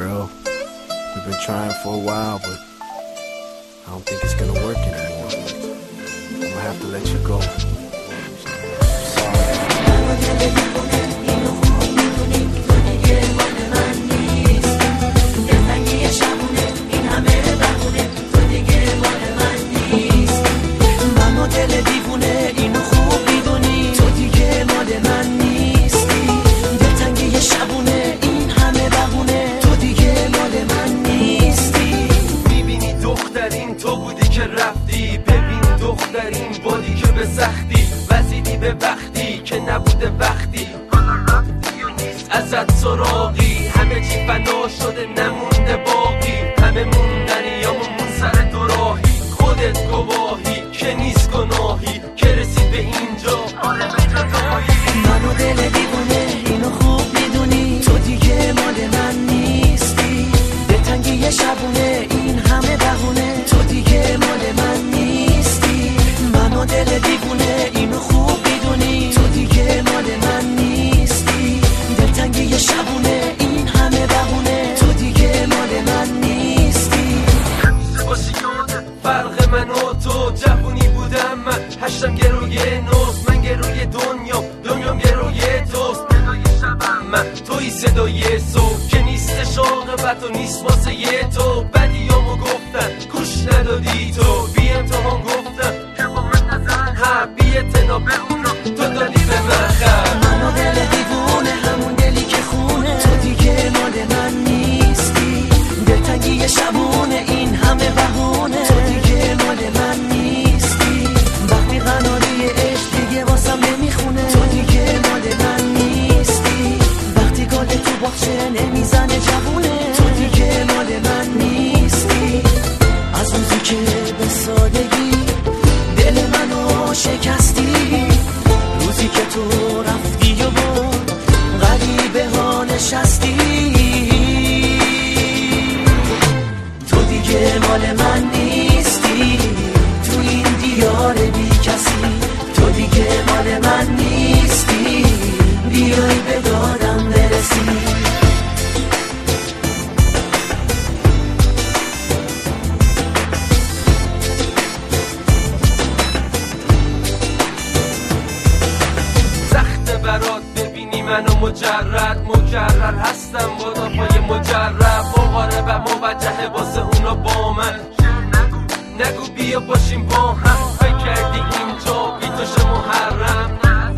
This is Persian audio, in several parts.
girl. We've been trying for a while, but I don't think it's gonna work anymore. I'm gonna have to let you go. تو بودی که رفتی، ببین دخترین بادی که به سختی وزیدی به بختی که نبوده وقتی رفتی و نیست ازت سراغی، همه چی فنا شده نمونده باقی، همه موندنی یا مون سر دوراهی، خودت گواهی که نیست گناهی که رسید به اینجا آره به جدایی. منو دل دیوونه اینو خوب میدونی، تو دیگه مال من نیستی، به تنگی شبونه این همه بهونه، تو دیگه مال من نیستی. منو دل دیوونه اینو خوب میدونی، تو دیگه مال من نیستی، دلتنگی شبونه این همه بهونه، تو دیگه مال من نیستی. باشی یاد فرق من و تو، جوونی بودم من هشتم گروی نوست، من گروی دنیام گروی توست، ندای شبم من توی صدای صبح که نیست شاقبت و نیست واسه یه تو، بدیامو گفتن گوش ندادی تو، بی امتحان گفتن که با من نزن حب بی اعتناب اونو تو دادی به من خب. منو دل دیوونه همون دلی که خونه، تو دیگه مال من نیستی، دلتنگی شبونه این همه بهونه، تو دیگه مال من نیستی. وقتی قناری عشق دیگه واسم نمیخونه، تو دیگه مال من نیستی. وقتی گل تو باغچه نمیزنه جوونه، تو دیگه مال من نیستی. از روزی که به سادگی دل منو شکستی، روزی که تو رفتی و با غریبه ها نشستی، تو دیگه مال من نیستی، تو این دیار بی کسی، تو دیگه مال من نیستی، بیای به دادم برسی. برات ببینی منو مجرد هستم با دافای مجرد، مقاره و موجه واسه اونا با من، نگو بیا باشیم با هم، فکر کردی اینجا بی توش محرم،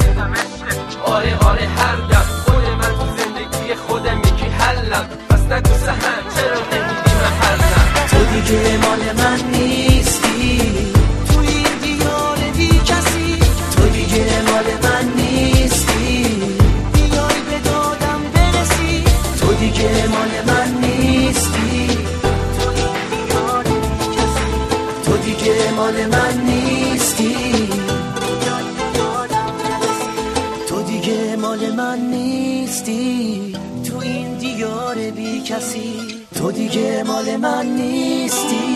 آره هر دم خود من تو زندگی خودم یکی حلم، پس نگو سهم چرا نمیدی من حلم. تو دیگه مال من نیستی، تو این دیار بی کسی، تو دیگه مال من نیستی، بیای به دادم برسی، تو دیگه مال من نیستی، تو این دیار بی کسی، تو دیگه مال من نیستی، بیای به دادم برسی، تو دیگه مال من نیستی، تو این دیار بی کسی، تو دیگه مال من نیستی.